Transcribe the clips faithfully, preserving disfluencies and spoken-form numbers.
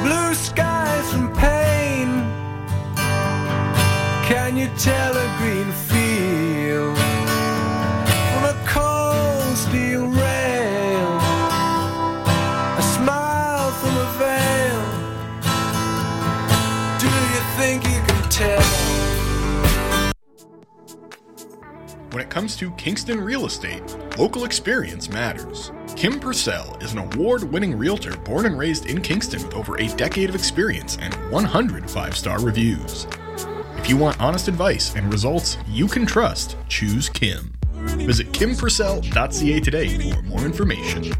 blue skies from pain. Can you tell a green field from a cold steel rail? A smile from a veil. Do you think you can tell? When it comes to Kingston real estate, local experience matters. Kim Purcell is an award-winning realtor born and raised in Kingston with over a decade of experience and one hundred five-star reviews. If you want honest advice and results you can trust, choose Kim. Visit kim purcell dot c a today for more information.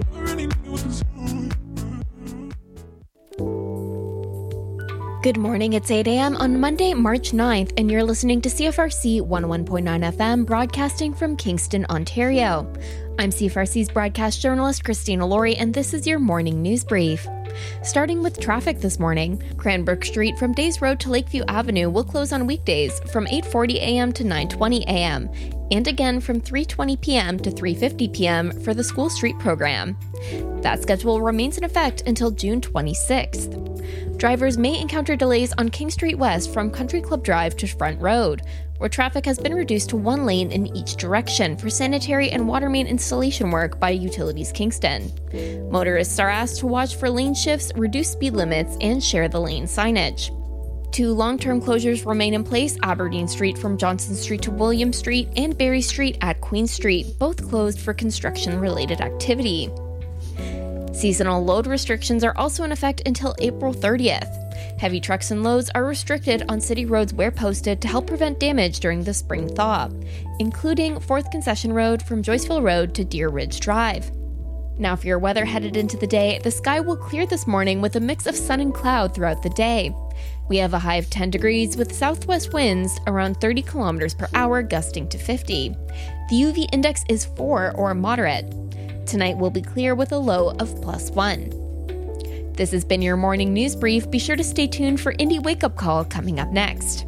Good morning, it's eight a.m. on Monday, March ninth, and you're listening to C F R C one oh one point nine F M, broadcasting from Kingston, Ontario. I'm C F R C's broadcast journalist Christina Laurie, and this is your morning news brief. Starting with traffic this morning, Cranbrook Street from Days Road to Lakeview Avenue will close on weekdays from eight forty a.m. to nine twenty a.m., and again from three twenty p.m. to three fifty p.m. for the School Street program. That schedule remains in effect until June twenty-sixth. Drivers may encounter delays on King Street West from Country Club Drive to Front Road, where traffic has been reduced to one lane in each direction for sanitary and water main installation work by Utilities Kingston. Motorists are asked to watch for lane shifts, reduce speed limits, and share the lane signage. Two long-term closures remain in place: Aberdeen Street from Johnson Street to William Street and Berry Street at Queen Street, both closed for construction-related activity. Seasonal load restrictions are also in effect until April thirtieth. Heavy trucks and loads are restricted on city roads where posted to help prevent damage during the spring thaw, including fourth Concession Road from Joyceville Road to Deer Ridge Drive. Now for your weather headed into the day, the sky will clear this morning with a mix of sun and cloud throughout the day. We have a high of ten degrees with southwest winds around thirty kilometers per hour, gusting to fifty. The U V index is four or moderate. Tonight will be clear with a low of plus one. This has been your morning news brief. Be sure to stay tuned for Indie Wake Up Call coming up next.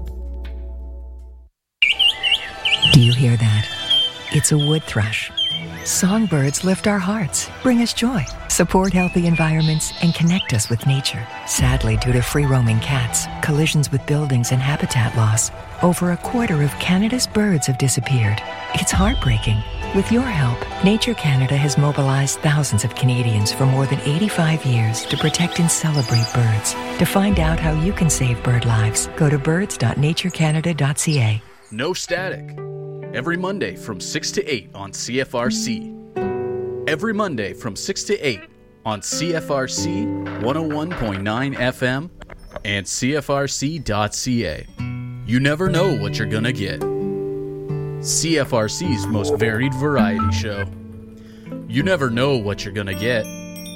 Do you hear that? It's a wood thrush. Songbirds lift our hearts, bring us joy, support healthy environments, and connect us with nature. Sadly, due to free-roaming cats, collisions with buildings, and habitat loss, over a quarter of Canada's birds have disappeared. It's heartbreaking. With your help, Nature Canada has mobilized thousands of Canadians for more than eighty-five years to protect and celebrate birds. To find out how you can save bird lives, go to birds dot nature canada dot c a. No Static. Every Monday from six to eight on C F R C. Every Monday from six to eight on C F R C one oh one point nine F M and C F R C dot c a. You never know what you're gonna get. C F R C's most varied variety show. You never know what you're gonna get.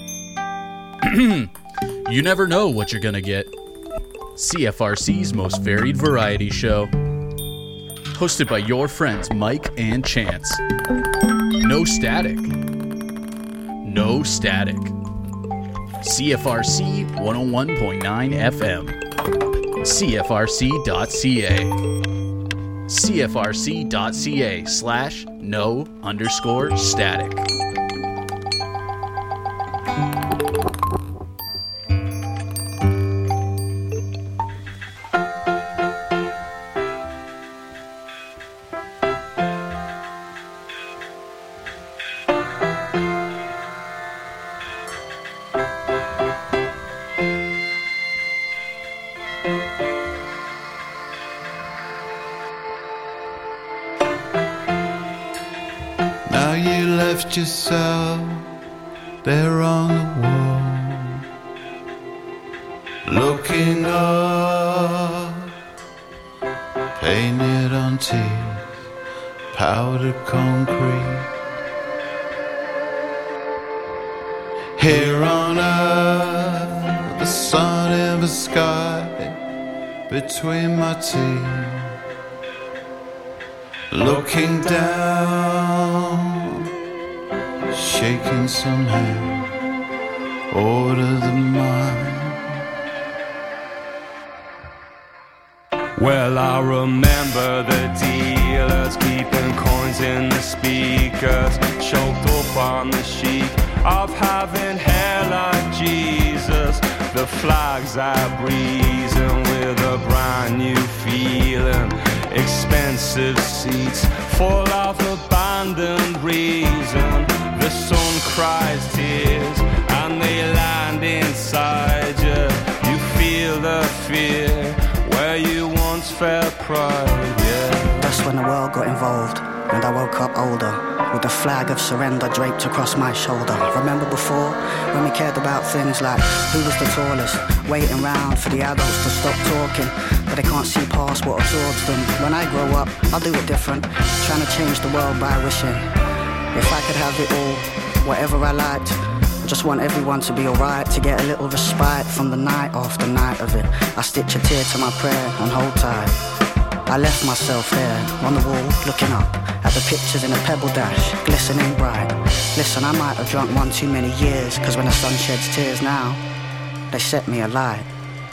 You never know what you're gonna get. C F R C's most varied variety show. Hosted by your friends Mike and Chance. No Static. No Static. C F R C one oh one point nine F M. C F R C dot c a. C F R C dot c a slash no underscore static. Yourself there on the wall, looking up, painted on teeth, powdered concrete. Here on earth, the sun in the sky between my teeth, looking down, shaking some hand, order the mind. Well, I remember the dealers keeping coins in the speakers, choked up on the chic of having hair like Jesus. The flags are breezing with a brand new feeling. Expensive seats full of abandoned reason. The sun cries tears and they land inside you. You feel the fear where you once felt pride, yeah. That's when the world got involved, and I woke up older, with the flag of surrender draped across my shoulder. Remember before, when we cared about things like who was the tallest, waiting round for the adults to stop talking, but they can't see past what absorbs them. When I grow up, I'll do it different, trying to change the world by wishing if I could have it all, whatever I liked. I just want everyone to be alright, to get a little respite from the night after night of it. I stitch a tear to my prayer and hold tight. I left myself there, on the wall, looking up at the pictures in a pebble dash, glistening bright. Listen, I might have drunk one too many years, cause when the sun sheds tears now, they set me alight.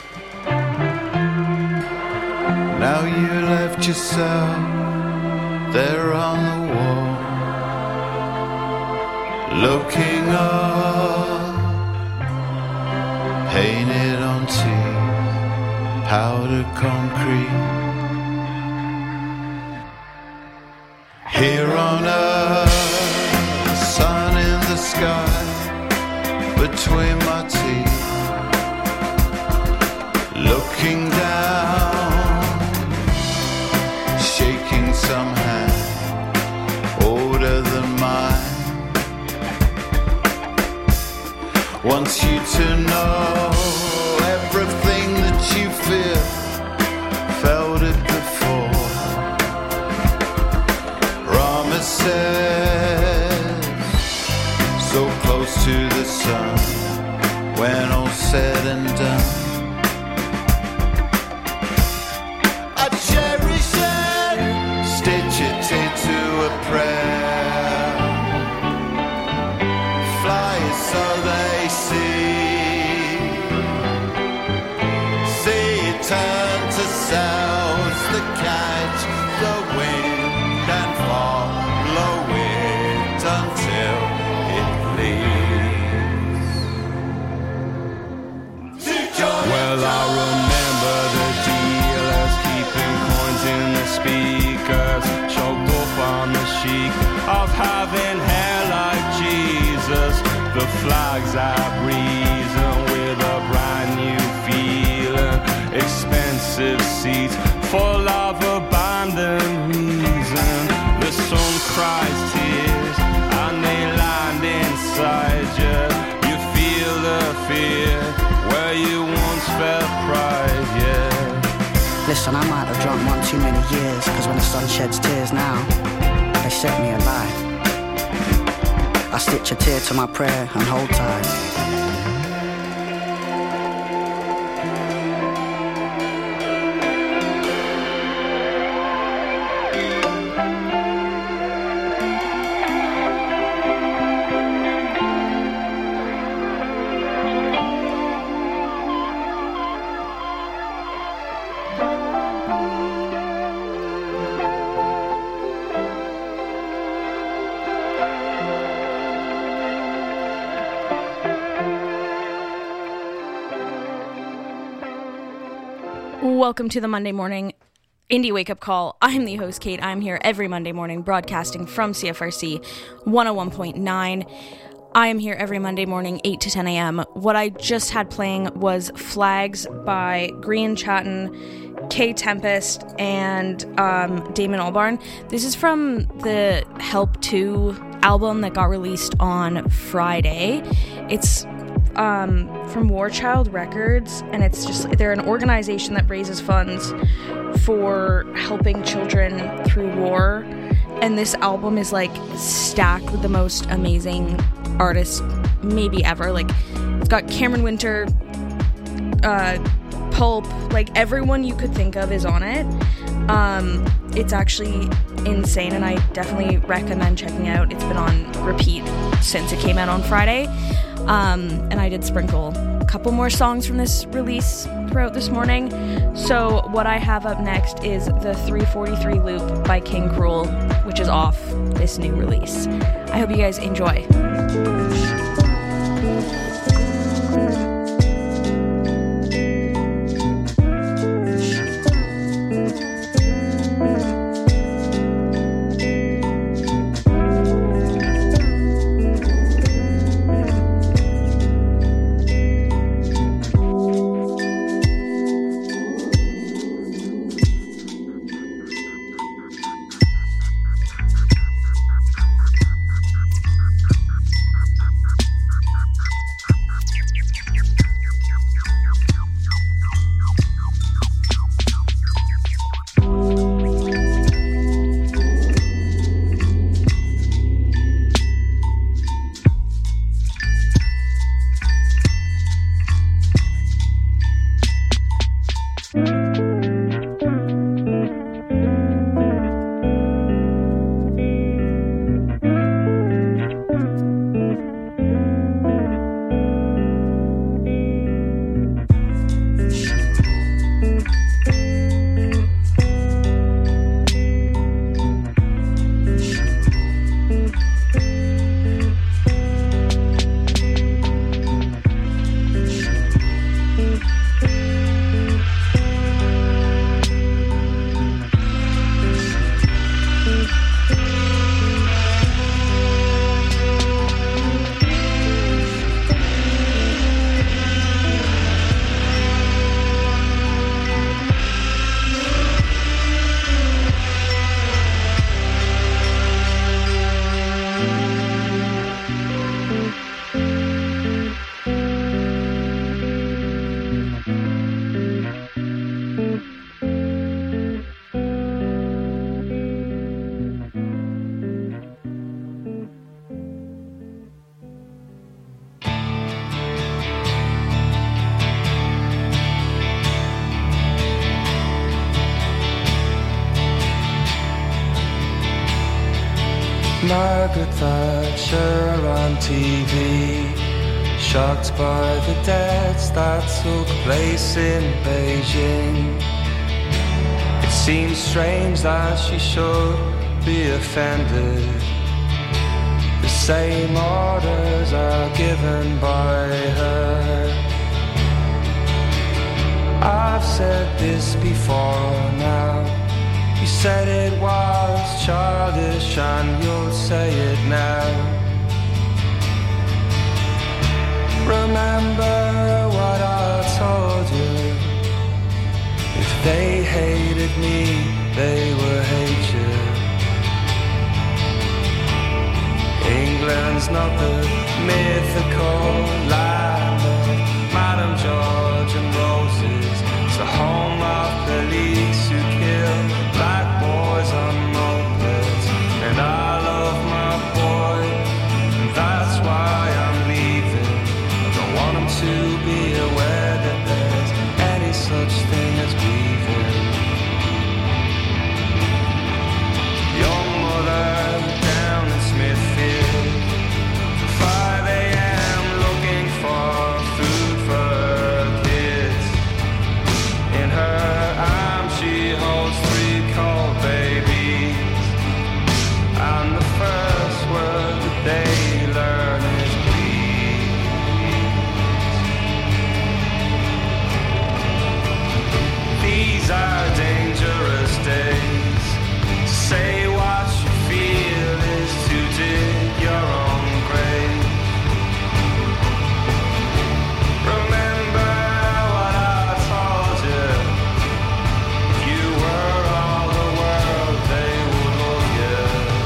Now you left yourself there on the wall, looking up, painted on teeth, powdered concrete. Here on earth, sun in the sky, between my teeth, looking down, shaking some hand older than mine. Wants you to know everything that you feel, felt it before. Promises, so close to the sun, when all's said and done. I cherish it, stitch it into a prayer. Fly so they see, see it turn to sounds that catch the wind and follow it until it leaves. Well, I remember the dealers keeping coins in the speakers, choked up on the chic of having hair like Jesus. The flags are breezing with a brand new feeling. Expensive seats full of abandoned reason. The sun cries tears and they land inside you. You feel the fear where you once felt pride, yeah. Listen, I might have drunk one too many years, cause when the sun sheds tears now, they set me alight. I stitch a tear to my prayer and hold tight. Welcome to the Monday morning Indie Wake Up Call. I'm the host, Kate. I'm here every Monday morning broadcasting from C F R C one oh one point nine. I am here every Monday morning, eight to ten a.m. What I just had playing was Flags by Green Chatton, K Tempest, and um, Damon Albarn. This is from the Help two album that got released on Friday. It's Um, from War Child Records, and it's just, they're an organization that raises funds for helping children through war, and this album is like stacked with the most amazing artists maybe ever. Like, it's got Cameron Winter, uh, Pulp, like everyone you could think of is on it. Um, it's actually insane, and I definitely recommend checking out. It's been on repeat since it came out on Friday. Um, and I did sprinkle a couple more songs from this release throughout this morning. So what I have up next is the three forty-three Loop by King Cruel, which is off this new release. I hope you guys enjoy. Margaret Thatcher on T V, shocked by the deaths that took place in Beijing. It seems strange that she should be offended. The same orders are given by her. I've said this before now. You said it was childish and you'll say it now. Remember what I told you. If they hated me, they will hate you. England's not the mythical land of Madame George and Roses. It's the home of police who kill black boys on mopeds. And I love my boy, and that's why I'm leaving. I don't want him to be aware that there's any such thing as grieving. Young mother down in Smithfield, five a.m. looking for food for her kids. In her arms she holds three cold babies, and the first word that they learn is please. These are dangerous days. Say what you feel is to dig your own grave. Remember what I told you. If you were all the world, they would love you.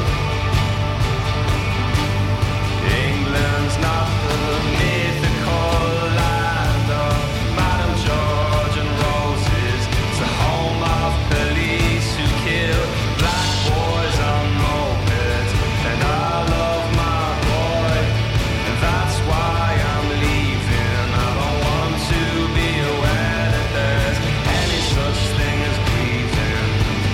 England's not the mythical land of Madame George and Roses. It's the home of police who kill black boys on mopeds. And I love my boy, and that's why I'm leaving. I don't want to be aware that there's any such thing as grieving.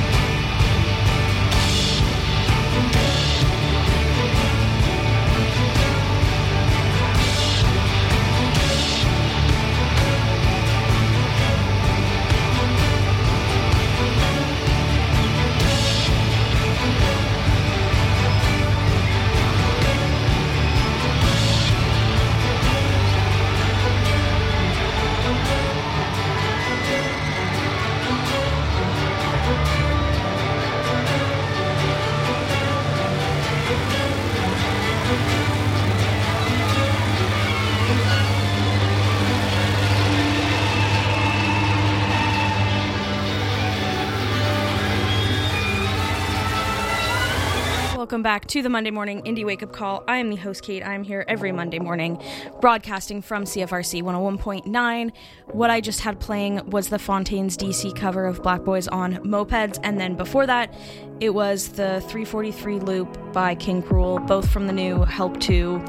Welcome back to the Monday Morning Indie Wake Up Call. I am the host, Kate. I'm here every Monday morning, broadcasting from C F R C one oh one point nine. What I just had playing was the Fontaines D C cover of Black Boys on Mopeds, and then before that, it was the three forty-three Loop by King Cruel, both from the new Help two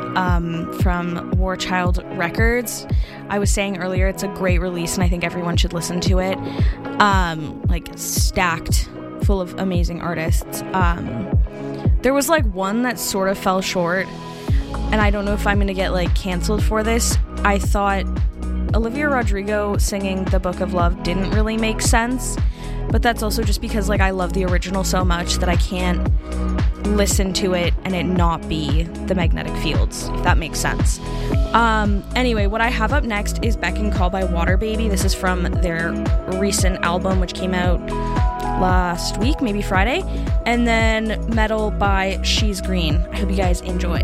um, from War Child Records. I was saying earlier, it's a great release, and I think everyone should listen to it. Um, like, stacked full of amazing artists. Um, there was like one that sort of fell short, and I don't know if I'm gonna get like canceled for this. I thought Olivia Rodrigo singing The Book of Love didn't really make sense, but that's also just because like I love the original so much that I can't listen to it and it not be The Magnetic Fields, if that makes sense. Um, anyway, what I have up next is Beck and Call by Water Baby. This is from their recent album, which came out last week, maybe Friday. And then Metal by She's Green. I hope you guys enjoy.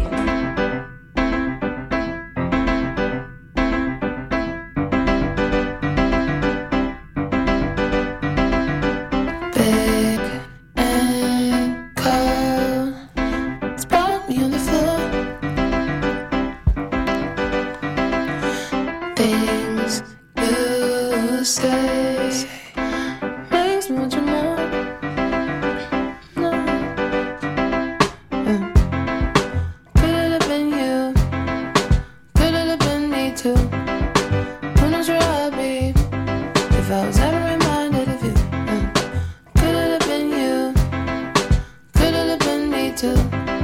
Could've been you, could've been me too.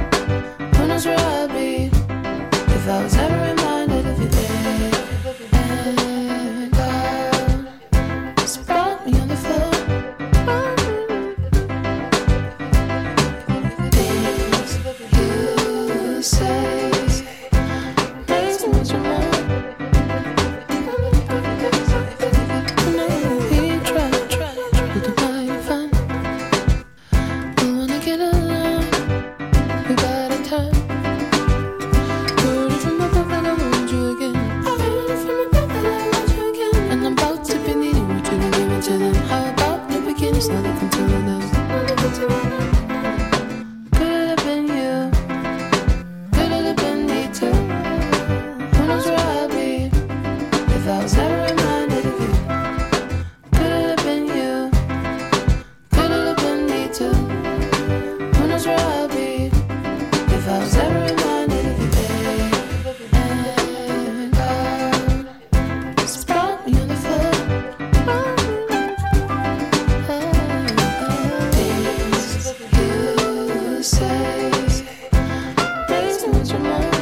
If I was ever reminded of you, could it have been you? Could it have been me too? Who knows where I'll be if I was ever reminded of you, babe? And God just brought me on the floor. Things you say makes me want your mind.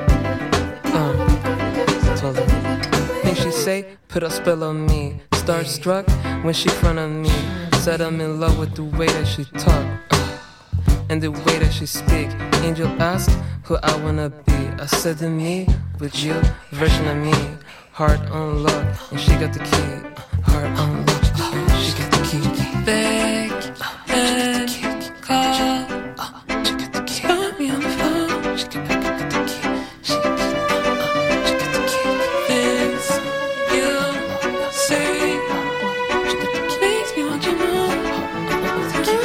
She say, put a spell on me. Starstruck when she front of me. Said I'm in love with the way that she talk and the way that she speak. Angel asked who I wanna be. I said to me, with you, version of me. Heart on lock, and she got the key. Heart on lock, she got the key. Beg and call. Spot me on the phone. She got the key. She got the key. Things you say makes me want your mom. She got the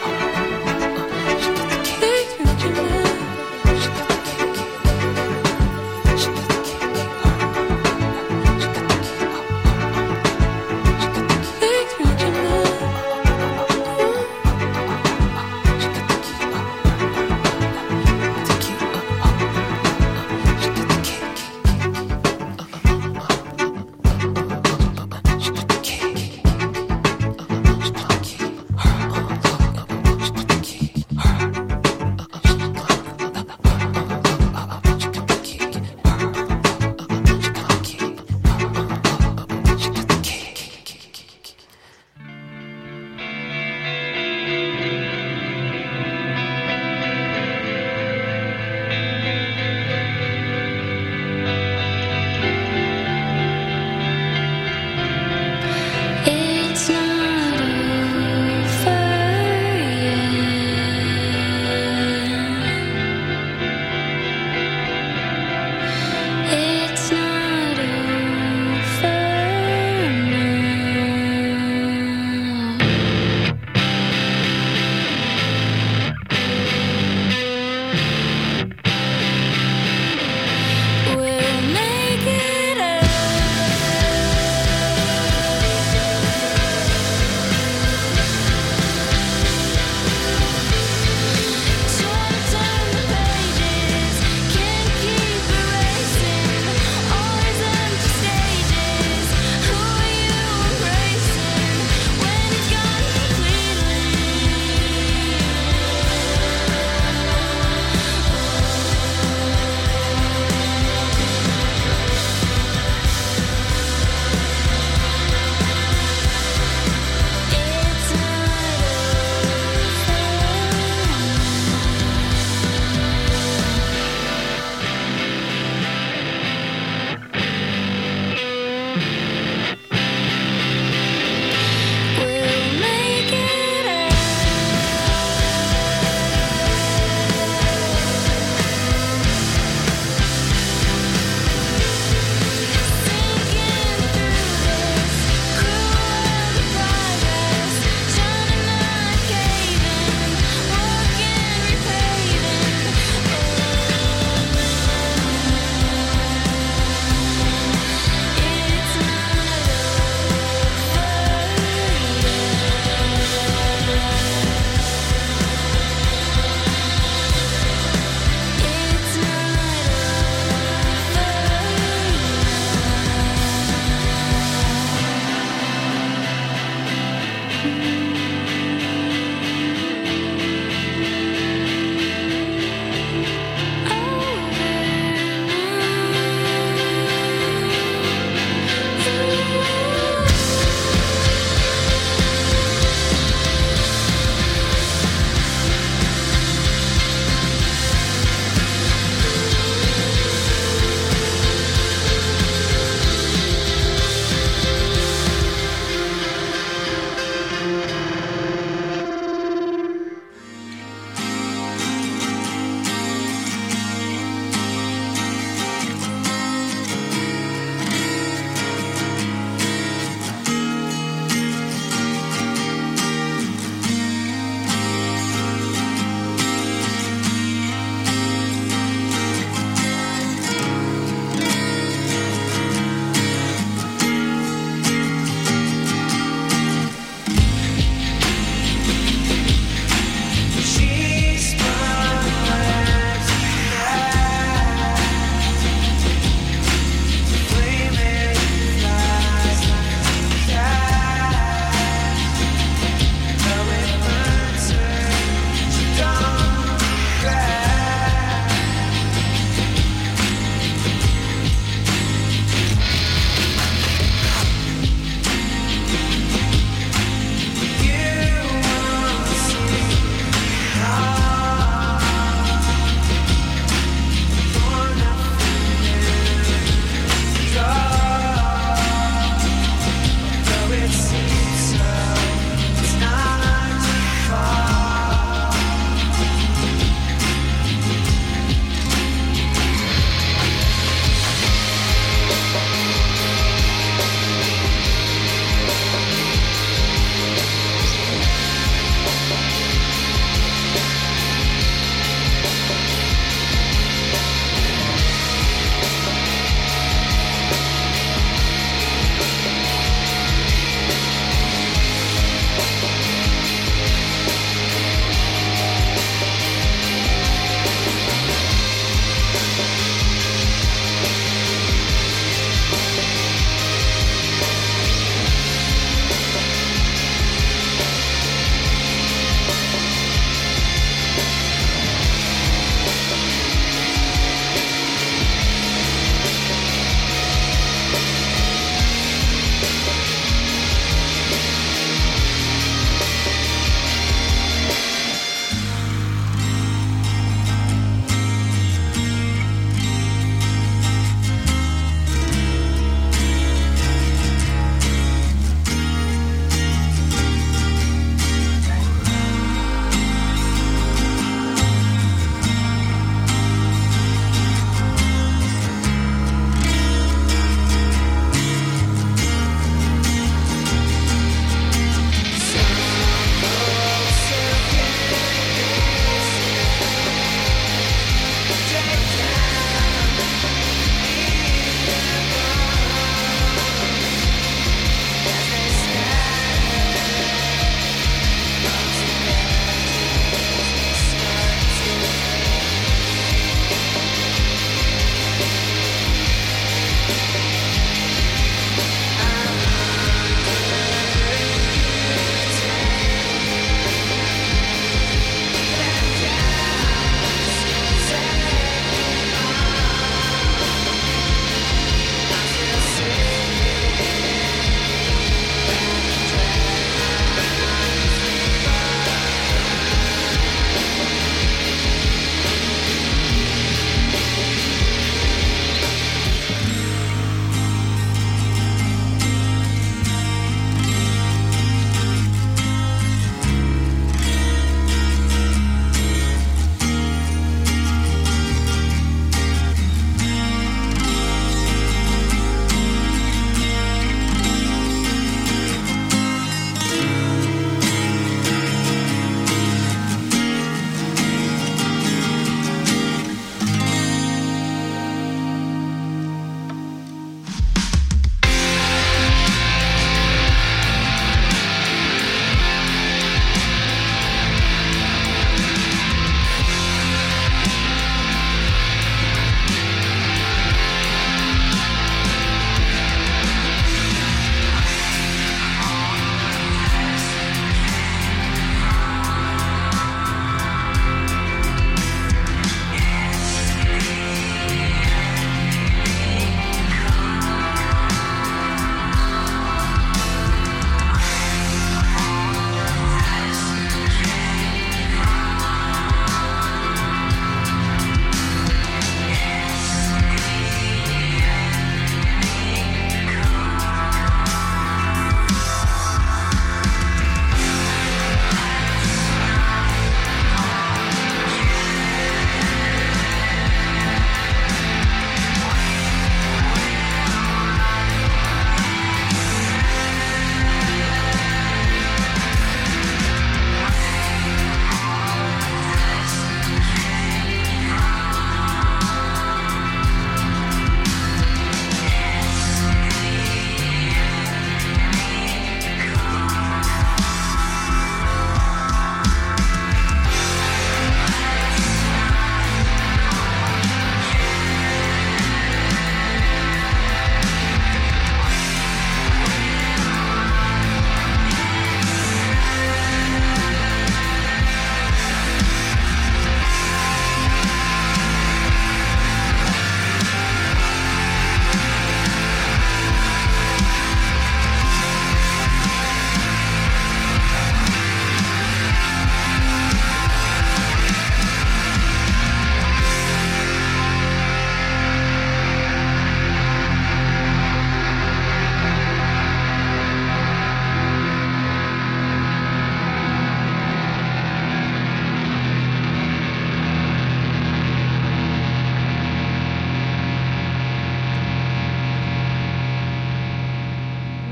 key. Makes me want your mom. She got the key. She got the key. She got the key. She got the key.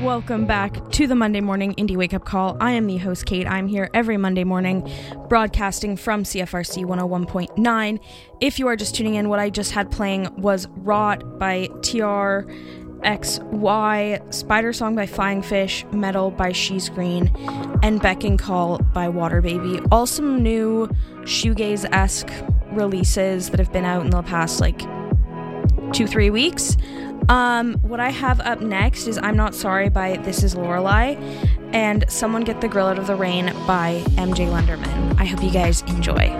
Welcome back to the Monday Morning Indie Wake Up Call. I am the host, Kate. I'm here every Monday morning broadcasting from C F R C one oh one point nine. If you are just tuning in, what I just had playing was Rot by T R X Y, Spider Song by Flying Fish, Metal by She's Green, and Beck and Call by Water Baby. All some new shoegaze-esque releases that have been out in the past like two, three weeks. Um, what I have up next is I'm Not Sorry by This Is Lorelei, and Someone Get the Grill Out of the Rain by M J Lenderman. I hope you guys enjoy.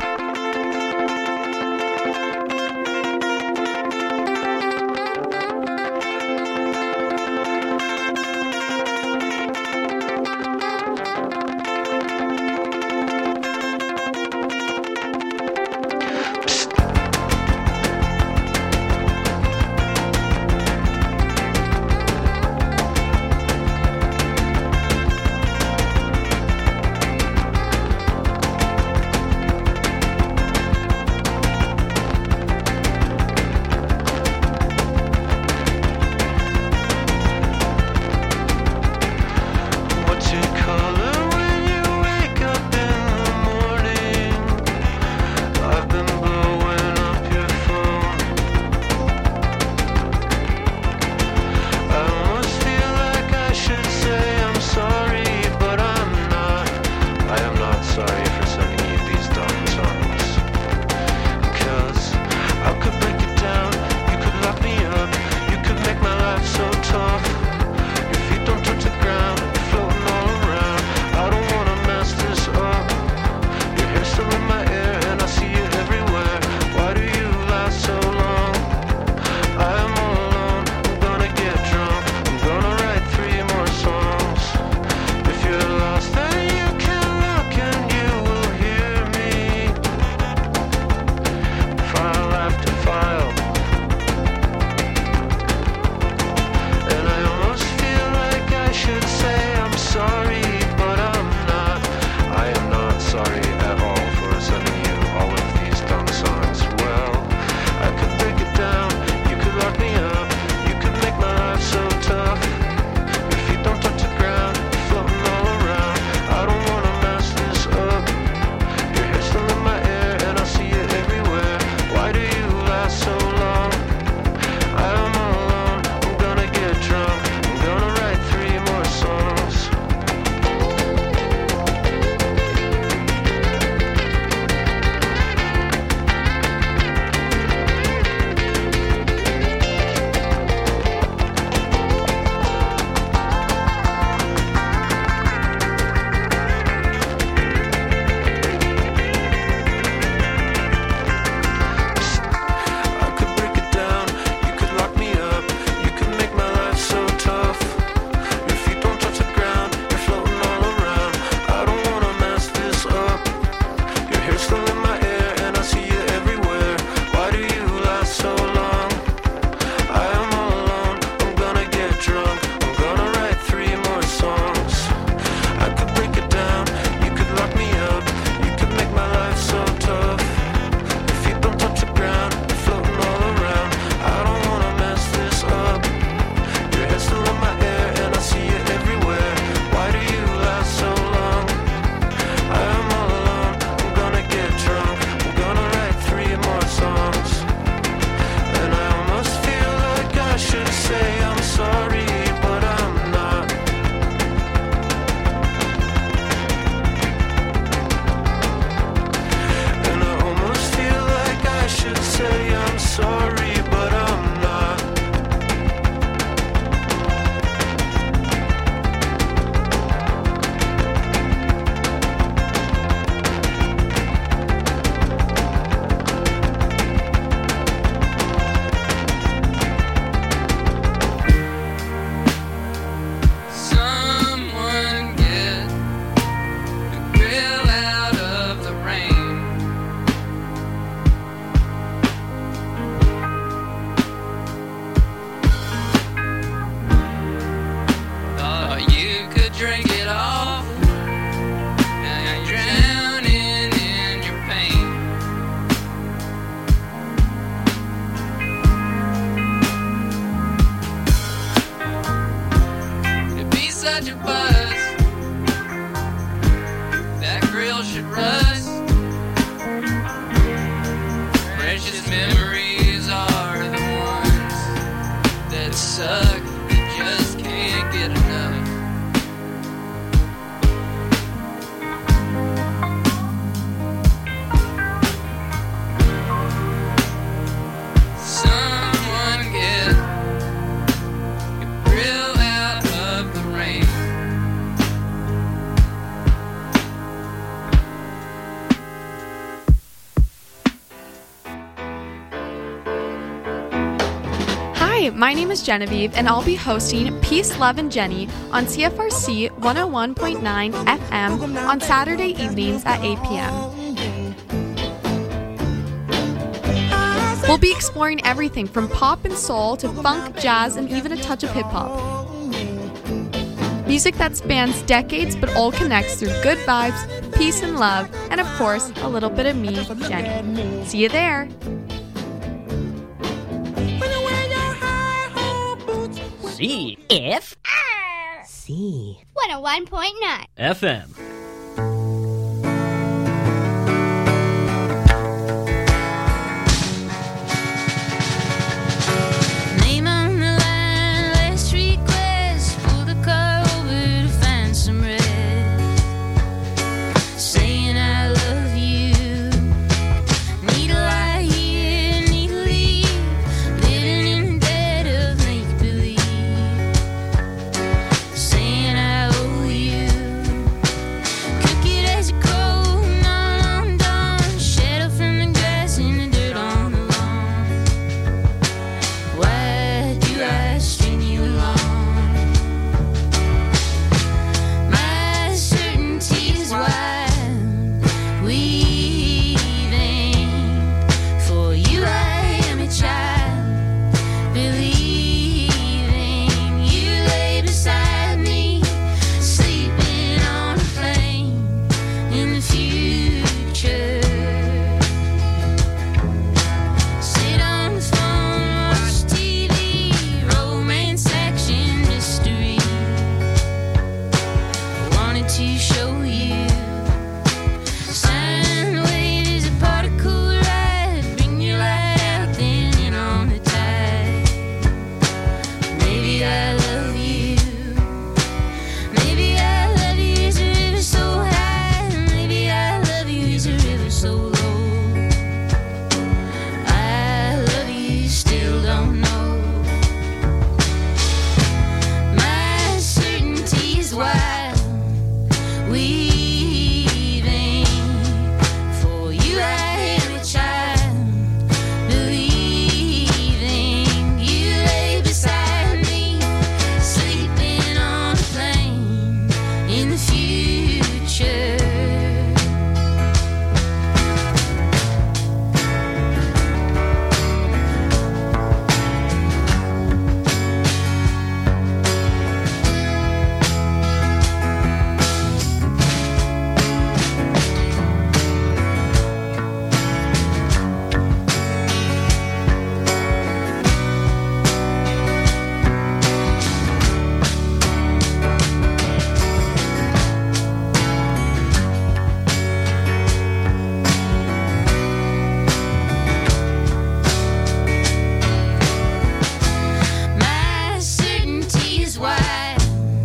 such a buzz. That grill should rust. Precious memories are the ones that suck, that just can't get enough. Someone get your grill out of the rain. Hi, my name is Genevieve, and I'll be hosting Peace, Love, and Jenny on C F R C one oh one point nine F M on Saturday evenings at eight p.m. We'll be exploring everything from pop and soul to funk, jazz, and even a touch of hip-hop. Music that spans decades but all connects through good vibes, peace and love, and of course, a little bit of me, Jenny. See you there! C F C one oh one point nine F M. Name on the line, last request. Pull the car over to find some rest. Saying I love you. Need a lie here, need to leave. Living in the dead of make believe. Saying I owe you. Cook it as you go, not on dawn. Shadow from the grass in the dirt on the lawn. Why do I string you along? My certainty is wild, weaving. For you I am a child, believing. You lay beside me, sleeping on a plane in the future. Sit on the phone, watch T V, romance, action, mystery. I wanted to show you. Sine wave is a particle ride. Bring your light out, then in on the tide. Maybe I love you. Maybe I love you as a river so high. Maybe I love you as a river so low. I love you, still don't know. My certainty is wild, weaving. For you I am a child, believing. You lay beside me, sleeping on a plane in the future. My certainty is wild,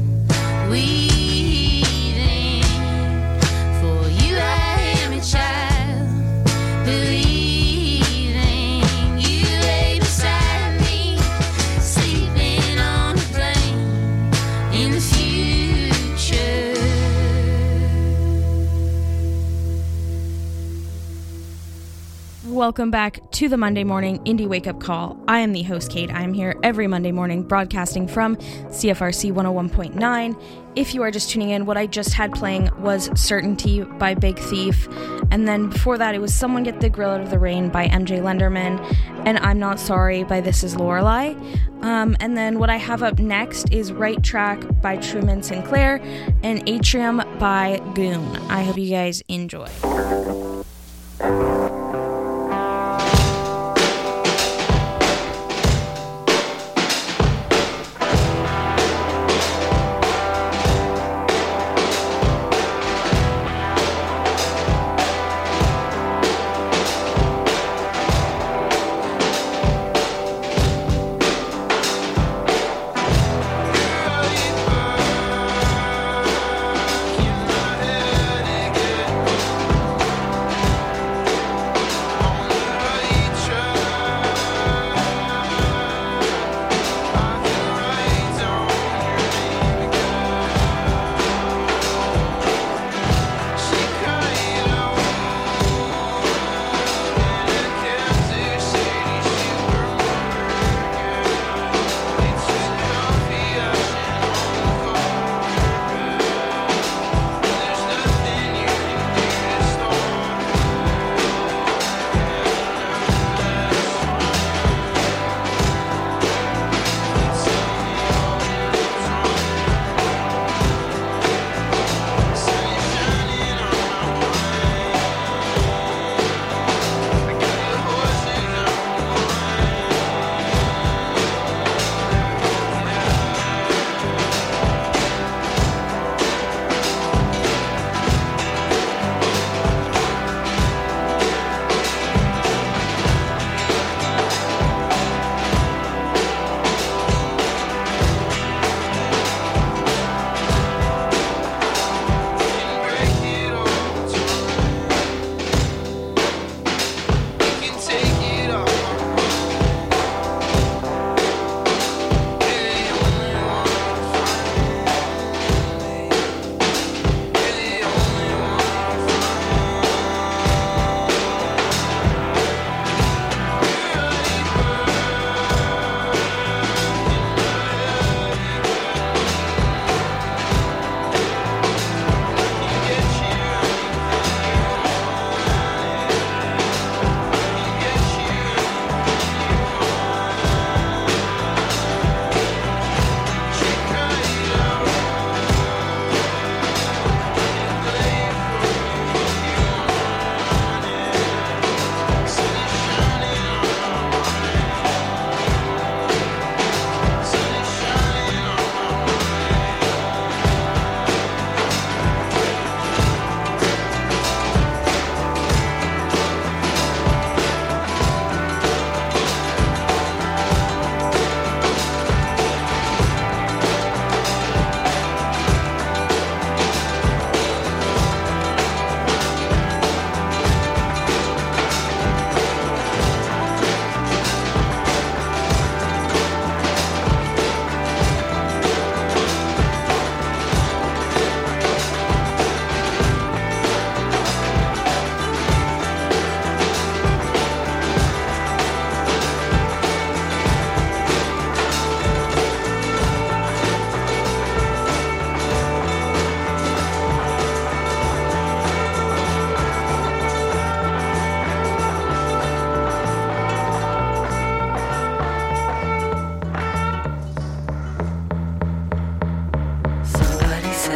weaving. For you I am a child, believing. You lay beside me, sleeping on a plane in the future. Welcome back to the Monday Morning Indie Wake Up Call. I am the host, Kate. I am here every Monday morning broadcasting from C F R C one oh one point nine. If you are just tuning in, what I just had playing was Certainty by Big Thief. And then before that, it was Someone Get the Grill Out of the Rain by M J Lenderman. And I'm Not Sorry by This Is Lorelei. Um, and then what I have up next is Right Track by Truman Sinclair and Atrium by Goon. I hope you guys enjoy.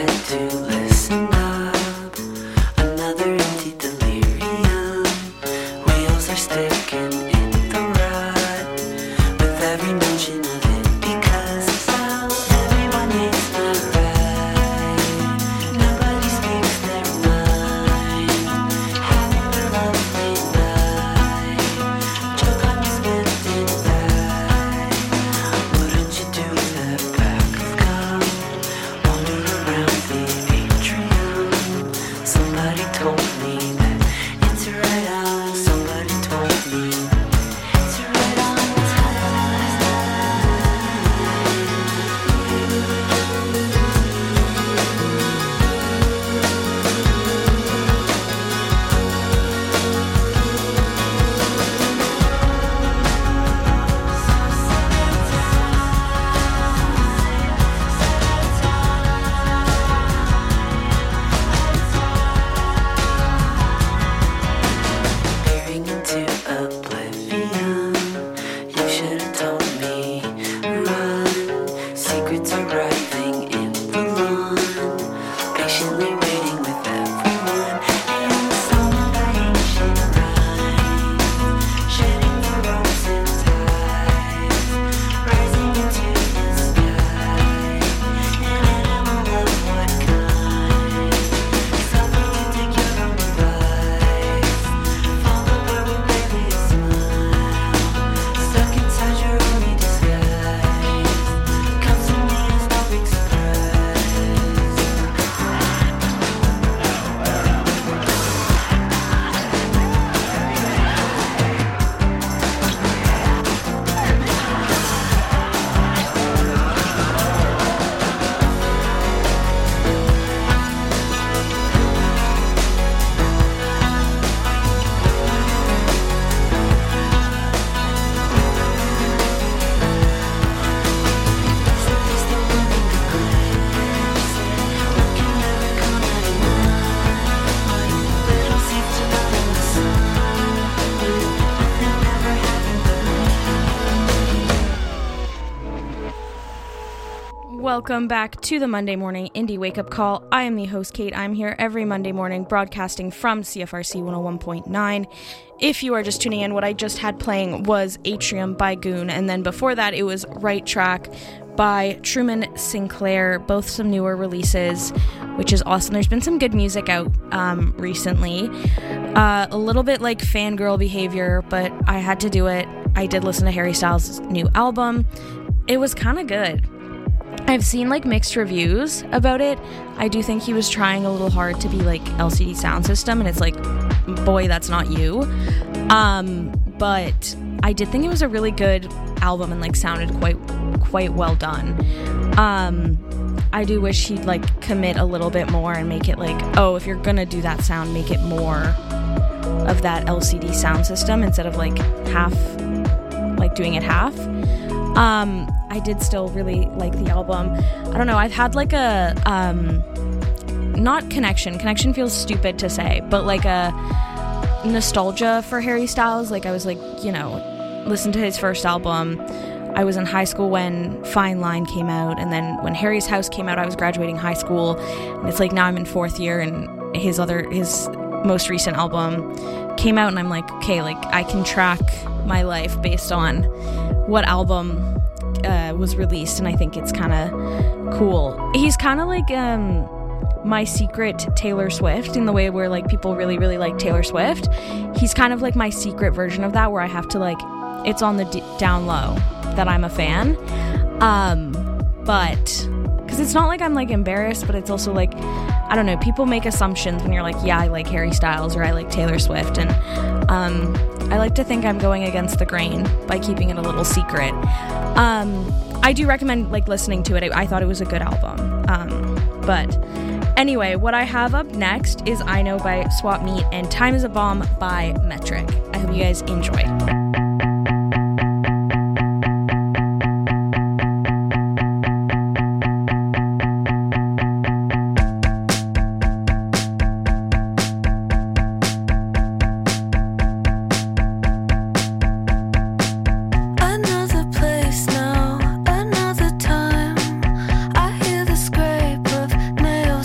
Welcome back to the Monday Morning Indie Wake Up Call. I am the host, Kate. I'm here every Monday morning broadcasting from C F R C one oh one point nine. If you are just tuning in, what I just had playing was Atrium by Goon, and then before that it was Right Track by Truman Sinclair, both some newer releases, which is awesome. There's been some good music out um, recently. Uh, a little bit like fangirl behavior, but I had to do it. I did listen to Harry Styles' new album. It was kind of good. I've seen like mixed reviews about it. I do think he was trying a little hard to be like L C D Sound System, and it's like, boy, that's not you. Um, but I did think it was a really good album and like sounded quite quite well done. Um, I do wish he'd like commit a little bit more and make it like, oh, if you're gonna do that sound, make it more of that L C D Sound System instead of like half, like doing it half. Um, I did still really like the album. I don't know, I've had like a, um, not connection, connection feels stupid to say, but like a nostalgia for Harry Styles. Like I was like, you know, listen to his first album. I was in high school when Fine Line came out, and then when Harry's House came out, I was graduating high school, and it's like now I'm in fourth year, and his other, his most recent album came out, and I'm like, okay, like I can track my life based on what album uh, was released, and I think it's kind of cool. He's kind of like um, my secret Taylor Swift in the way where like people really, really like Taylor Swift. He's kind of like my secret version of that, where I have to like, it's on the d- down low that I'm a fan. Um, but, because it's not like I'm like embarrassed, but it's also like, I don't know, people make assumptions when you're like, yeah, I like Harry Styles or I like Taylor Swift, and um, I like to think I'm going against the grain by keeping it a little secret. Um, I do recommend like listening to it. I, I thought it was a good album. Um, but anyway, what I have up next is I Know by Swap Meet and Time is a Bomb by Metric. I hope you guys enjoy. Nails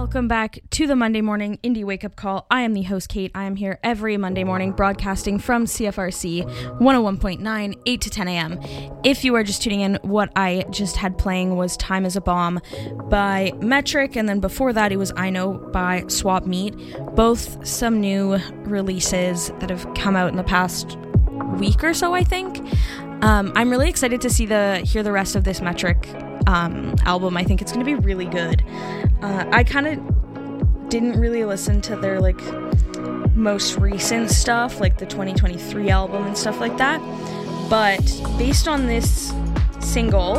Welcome back to the Monday Morning Indie Wake Up Call. I am the host, Kate. I am here every Monday morning broadcasting from C F R C one oh one point nine, eight to ten a.m. If you are just tuning in, what I just had playing was Time is a Bomb by Metric, and then before that it was I Know by Swap Meat. Both some new releases that have come out in the past week or so, I think. Um, I'm really excited to see the hear the rest of this Metric um, album. I think it's going to be really good. Uh, I kind of didn't really listen to their like most recent stuff, like the twenty twenty-three album and stuff like that. But based on this single,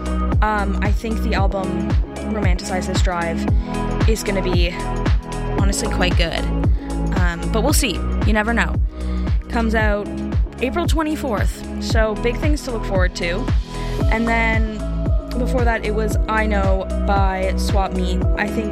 um, I think the album Romanticize This Drive is going to be honestly quite good. Um, but we'll see. You never know. Comes out April twenty-fourth, so big things to look forward to. And then before that, it was I Know by Swap Meat. I think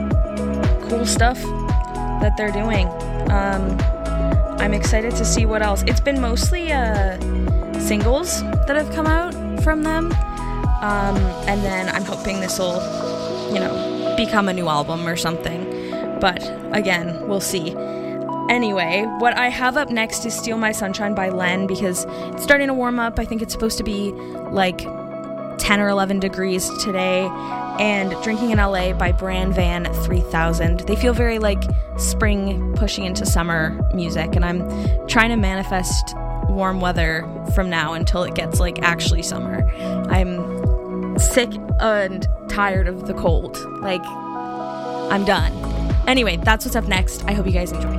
cool stuff that they're doing. Um, I'm excited to see what else. It's been mostly uh, singles that have come out from them. Um, and then I'm hoping this will, you know, become a new album or something. But again, we'll see. Anyway, what I have up next is Steal My Sunshine by Len, because it's starting to warm up. I think it's supposed to be like ten or eleven degrees today. And Drinking in L A by Bran Van three thousand. They feel very like spring pushing into summer music, and I'm trying to manifest warm weather from now until it gets like actually summer. I'm sick and tired of the cold. Like, I'm done. Anyway, that's what's up next. I hope you guys enjoy.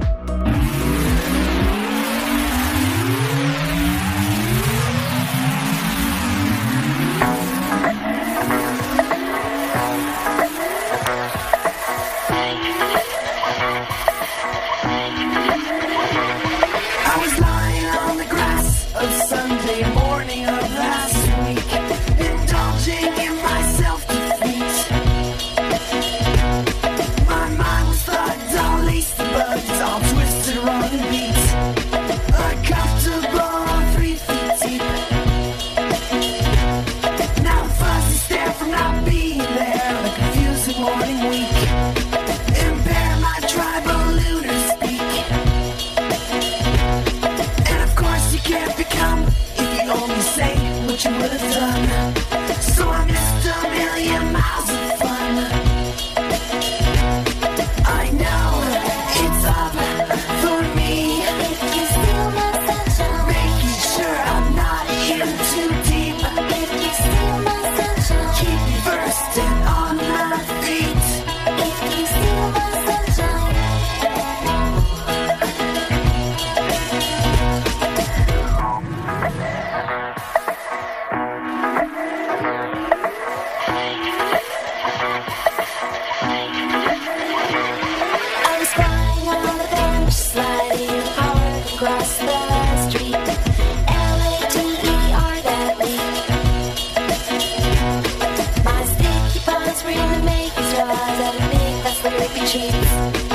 Cheese.